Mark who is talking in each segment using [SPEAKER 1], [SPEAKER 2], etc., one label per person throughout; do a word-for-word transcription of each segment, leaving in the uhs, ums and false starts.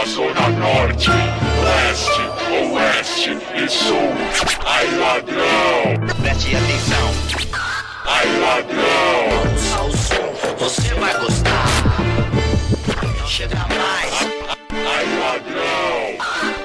[SPEAKER 1] da zona norte, leste, oeste e sul. Ai ladrão,
[SPEAKER 2] preste atenção.
[SPEAKER 1] ai ladrão,
[SPEAKER 2] Ouça o som, você vai gostar. Chega mais.
[SPEAKER 1] ai ladrão.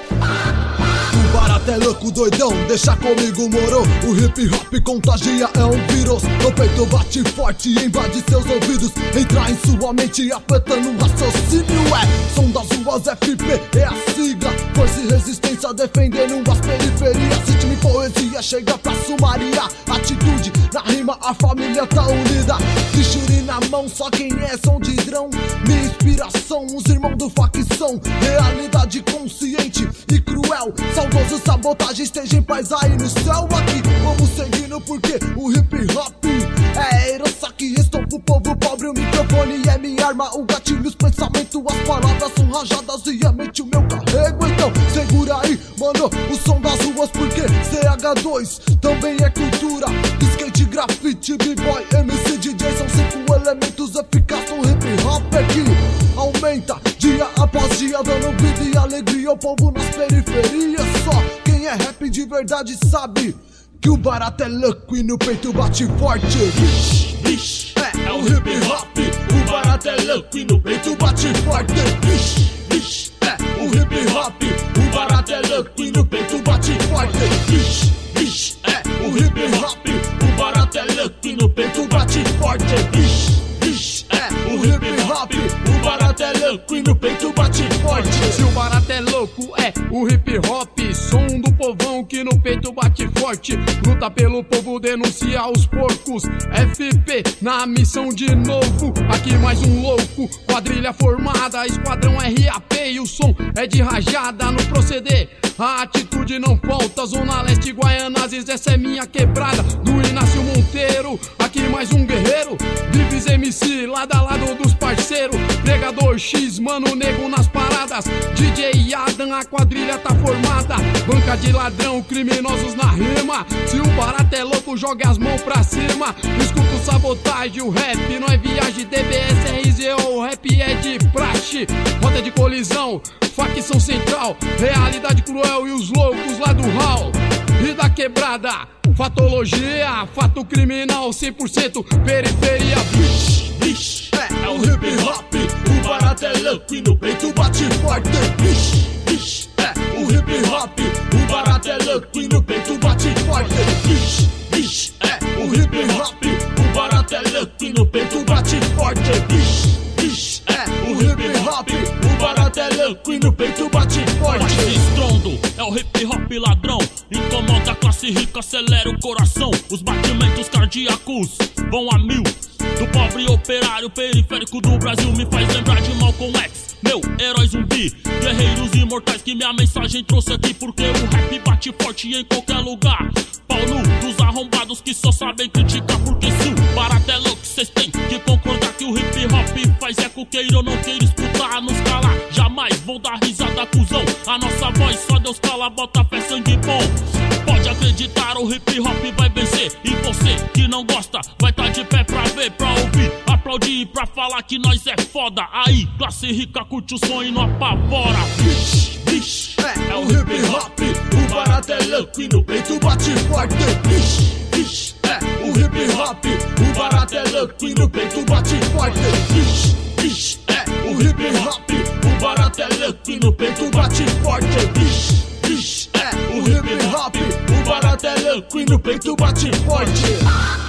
[SPEAKER 3] O barato é louco, doidão, deixa comigo, moro. O hip hop contagia, é um vírus. No peito bate forte e invade seus ouvidos. Entra em sua mente afetando o raciocínio. É, som das ruas, F P é a sigla. Força e resistência defendendo as periferias. Ritmo e poesia chega pra sumariar. Atitude, na rima a família tá unida. Tixuri na mão, só quem é som de drão. Minha inspiração, os irmãos do facção. Realidade consciente e cruel. Saudoso sabotagem, esteja em paz aí no céu. Aqui vamos seguindo porque o hip hop é a herança que restou pro povo pobre. O microfone é minha arma, o gatilho, os pensamentos, as palavras são rajadas e a mente o meu carrego. Então segura aí, mano, o som das ruas porque C H dois também é cultura. Skate, grafite, b-boy, M C, D J são cinco elementos eficazes no hip hop que aumenta dia após dia, dando vida e alegria ao povo nas periferias. Só quem é rap de verdade sabe que o barato é louco e no peito bate forte. Vixe, vixe, é, é o hip hop. O barato é louco e no peito bate forte. Vixe, vixe, é o hip hop. O barato é louco e no peito bate forte. Vixe, vixe, é o hip hop. O barato é louco e no peito bate forte. Vixe, vixe, é o hip hop. O barato é louco e no peito bate forte.
[SPEAKER 4] Se o barato é louco, é o hip hop. Som do povão que no peito bate forte. Luta pelo povo, denuncia os porcos. F P na missão de novo. Aqui mais um louco, quadrilha formada. Esquadrão R A P e o som é de rajada no proceder. A atitude não falta. Zona Leste, Guaianazes, essa é minha quebrada. Do Inácio Monteiro, aqui mais um guerreiro. Vives M C, lado a lado dos parceiros. Pregador X, mano nego nas paradas. D J Adam, a quadrilha tá formada. Banca de ladrão, criminosos na rima. Se o barato é louco, joga as mãos pra cima. Escuta o sabotagem, o rap não é viagem. D B S R Z O, o rap é de praxe. Rota de colisão, facção central. Realidade cruel e os loucos lá do hall. E da quebrada, fatologia, fato criminal cem por cento periferia. Vixe, vixe,
[SPEAKER 3] é, é o hip hop. O barato é louco e no peito bate forte. Vixe, vixe, é o hip hop. O barato é louco e no peito bate forte. Vixe, vixe, é o hip hop. O barato é louco e no peito bate forte. Vixe, vixe, é o hip hop. O barato é louco e no peito bate forte.
[SPEAKER 5] Mais estrondo, é o hip hop ladrão. Incomoda a classe rica, acelera o coração. Os batimentos cardíacos vão a mil. Do pobre operário periférico do Brasil me faz lembrar de Malcolm X, meu herói zumbi. Guerreiros imortais que minha mensagem trouxe aqui. Porque o rap bate forte em qualquer lugar. Pau nu dos arrombados que só sabem criticar. Porque se o barato é louco, cês têm que concordar que o hip hop faz eco, queira ou não queira escutar. Nos calar, jamais vou dar risada, cuzão. A nossa voz só Deus cala, bota fé, sangue bom. Pode acreditar, o hip hop vai vencer. E você que não gosta, vai tá de pé pra ver, pra ouvir, aplaudir e pra falar que nós é foda. Aí, classe rica curte o som e não apavora.
[SPEAKER 3] Vixe, vixe, é, é o hip hop. O barato é louco e no peito bate forte. Vixe, vixe, é o hip hop. O barato é louco e no peito bate forte. Vixe, vixe, é o hip hop. O barato é louco e no peito bate forte. Vixe, vixe, é o hip hop. O barato é louco e no peito bate forte.